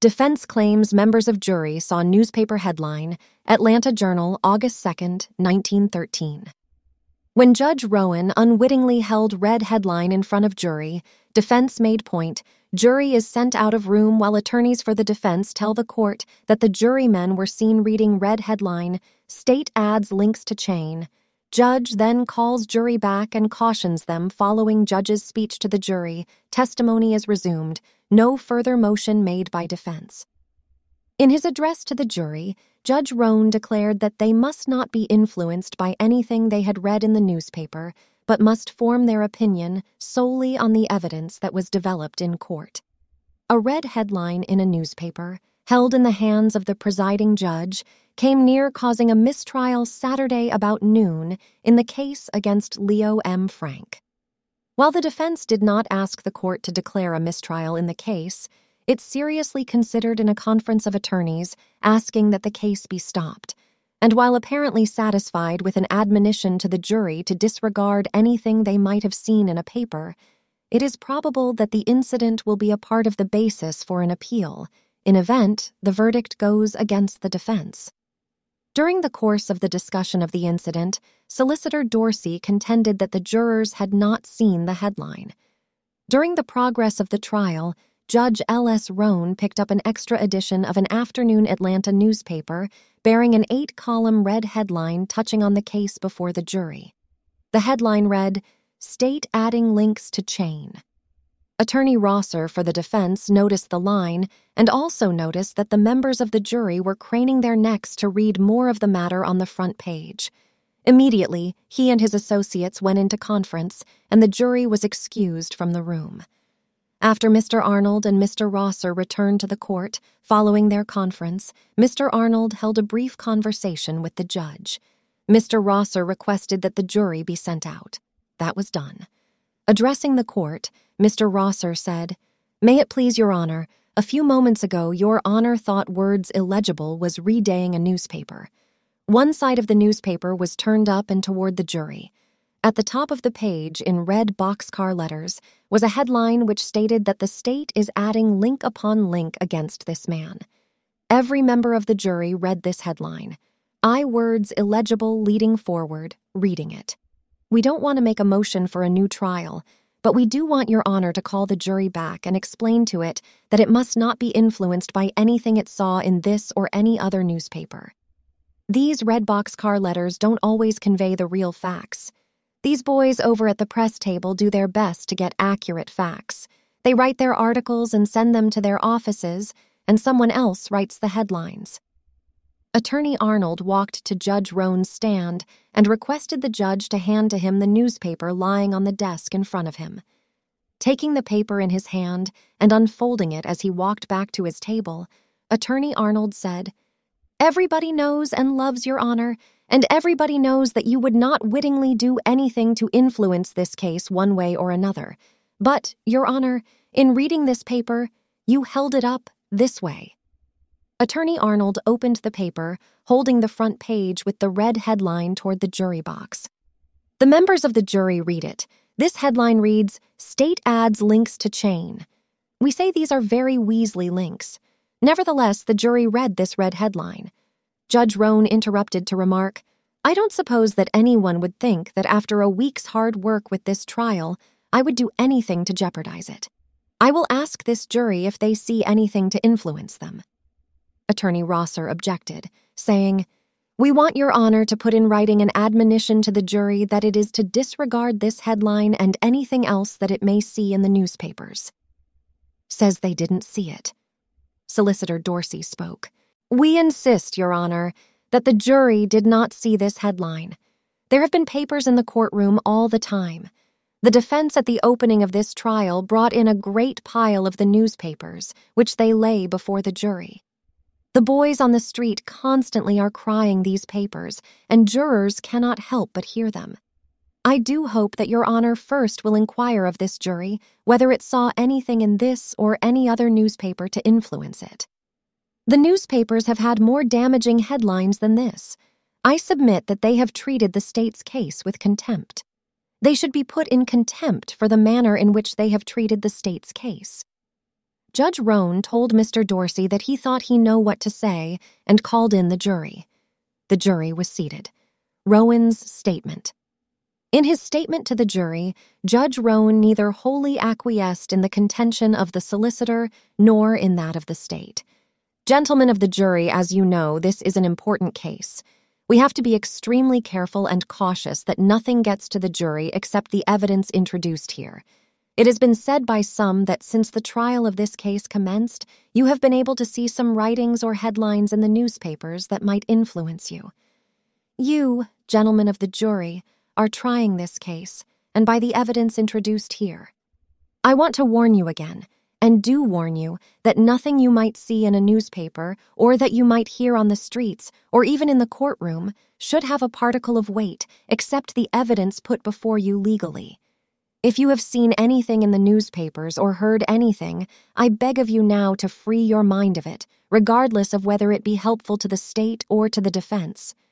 Defense claims members of jury saw newspaper headline, Atlanta Journal, August 2nd, 1913. When Judge Rowan unwittingly held red headline in front of jury, defense made point, jury is sent out of room while attorneys for the defense tell the court that the jurymen were seen reading red headline, state adds links to chain. Judge then calls jury back and cautions them following judge's speech to the jury, testimony is resumed, no further motion made by defense. In his address to the jury, Judge Rowan declared that they must not be influenced by anything they had read in the newspaper, but must form their opinion solely on the evidence that was developed in court. A red headline in a newspaper, held in the hands of the presiding judge, came near causing a mistrial Saturday about noon in the case against Leo M. Frank. While the defense did not ask the court to declare a mistrial in the case, it seriously considered in a conference of attorneys asking that the case be stopped, and while apparently satisfied with an admonition to the jury to disregard anything they might have seen in a paper, it is probable that the incident will be a part of the basis for an appeal. In event, the verdict goes against the defense. During the course of the discussion of the incident, Solicitor Dorsey contended that the jurors had not seen the headline. During the progress of the trial, Judge L.S. Roan picked up an extra edition of an afternoon Atlanta newspaper bearing an 8-column red headline touching on the case before the jury. The headline read, "State Adding Links to Chain." Attorney Rosser for the defense noticed the line and also noticed that the members of the jury were craning their necks to read more of the matter on the front page. Immediately, he and his associates went into conference, and the jury was excused from the room. After Mr. Arnold and Mr. Rosser returned to the court, following their conference, Mr. Arnold held a brief conversation with the judge. Mr. Rosser requested that the jury be sent out. That was done. Addressing the court, Mr. Rosser said, "May it please Your Honor, a few moments ago Your Honor thought words illegible was redaying a newspaper. One side of the newspaper was turned up and toward the jury. At the top of the page, in red boxcar letters, was a headline which stated that the state is adding link upon link against this man. Every member of the jury read this headline. I words illegible leading forward, reading it. We don't want to make a motion for a new trial, but we do want Your Honor to call the jury back and explain to it that it must not be influenced by anything it saw in this or any other newspaper. These red boxcar letters don't always convey the real facts. These boys over at the press table do their best to get accurate facts. They write their articles and send them to their offices, and someone else writes the headlines." Attorney Arnold walked to Judge Roan's stand and requested the judge to hand to him the newspaper lying on the desk in front of him. Taking the paper in his hand and unfolding it as he walked back to his table, Attorney Arnold said, "Everybody knows and loves Your Honor, and everybody knows that you would not wittingly do anything to influence this case one way or another. But, Your Honor, in reading this paper, you held it up this way." Attorney Arnold opened the paper, holding the front page with the red headline toward the jury box. The members of the jury read it. This headline reads, "State adds links to chain." We say these are very Weasley links. Nevertheless, the jury read this red headline. Judge Roan interrupted to remark, "I don't suppose that anyone would think that after a week's hard work with this trial, I would do anything to jeopardize it. I will ask this jury if they see anything to influence them." Attorney Rosser objected, saying, "We want Your Honor to put in writing an admonition to the jury that it is to disregard this headline and anything else that it may see in the newspapers." Says they didn't see it. Solicitor Dorsey spoke. "We insist, Your Honor, that the jury did not see this headline. There have been papers in the courtroom all the time. The defense at the opening of this trial brought in a great pile of the newspapers, which they lay before the jury. The boys on the street constantly are crying these papers, and jurors cannot help but hear them. I do hope that Your Honor first will inquire of this jury whether it saw anything in this or any other newspaper to influence it. The newspapers have had more damaging headlines than this. I submit that they have treated the state's case with contempt. They should be put in contempt for the manner in which they have treated the state's case. Judge Roan told Mr. Dorsey that he thought he knew what to say and called in the jury. The jury was seated. Rowan's statement. In his statement to the jury, Judge Roan neither wholly acquiesced in the contention of the solicitor nor in that of the state. Gentlemen of the jury, as you know, this is an important case. We have to be extremely careful and cautious that nothing gets to the jury except the evidence introduced here. It has been said by some that since the trial of this case commenced, you have been able to see some writings or headlines in the newspapers that might influence you. You, gentlemen of the jury, are trying this case, and by the evidence introduced here. I want to warn you again, and do warn you, that nothing you might see in a newspaper or that you might hear on the streets or even in the courtroom should have a particle of weight except the evidence put before you legally. If you have seen anything in the newspapers or heard anything, I beg of you now to free your mind of it, regardless of whether it be helpful to the state or to the defense.